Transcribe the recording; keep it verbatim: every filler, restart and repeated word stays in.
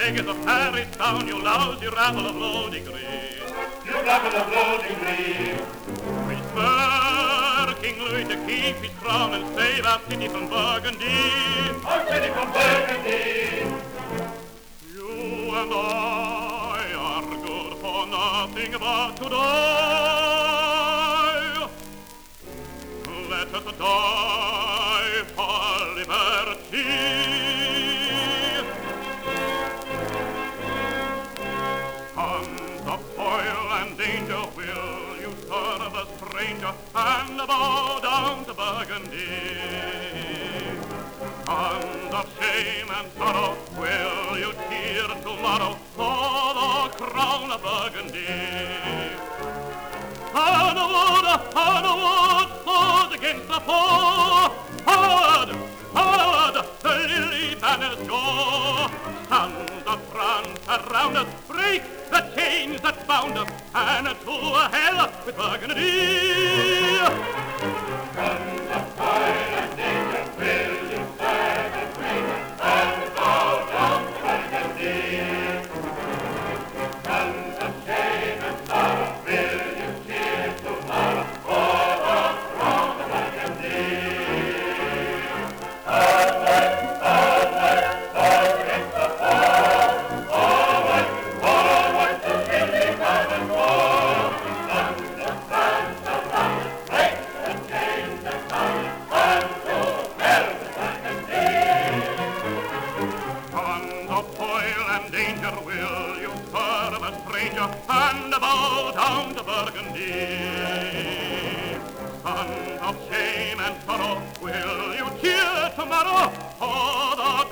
take the Paris down, you lousy rabble of low degree. You rabble of low degree. We spur King Louis to keep his crown and save our city from Burgundy. Our city from Burgundy. You and I are good for nothing but to die. Let us die for liberty. Sons of toil and danger, will you serve a stranger and bow down to Burgundy? Sons of shame and sorrow, will you cheer tomorrow for the crown of Burgundy? Onward, onward, swords against the foe! Forward, forward, the lily banners go! Sons of France around us, break the chains that bound us, and to hell with Burgundy! Sons of toil and danger, will you serve a stranger and bow down to Burgundy? Sons of shame and sorrow, will you cheer tomorrow for the crown of Burgundy? Onward, onward, swords against the foe! Forward, forward, the lily banners go! Sons of France around us, break the chains that bound us, and to hell with Burgundy! Sons of toil and danger, will you serve a stranger and bow down to Burgundy? Sons of shame and sorrow, will you cheer tomorrow for the